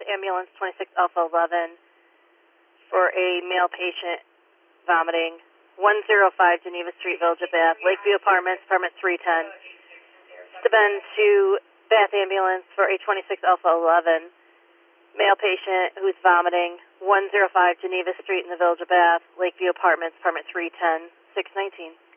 ambulance 26 Alpha 11 for a male patient vomiting. 105 Geneva Street, Village of Bath, Lakeview Apartments, apartment 310. Steuben to Bath ambulance for a 26 Alpha 11 male patient who's vomiting. 105 Geneva Street in the Village of Bath, Lakeview Apartments, apartment 310, 619.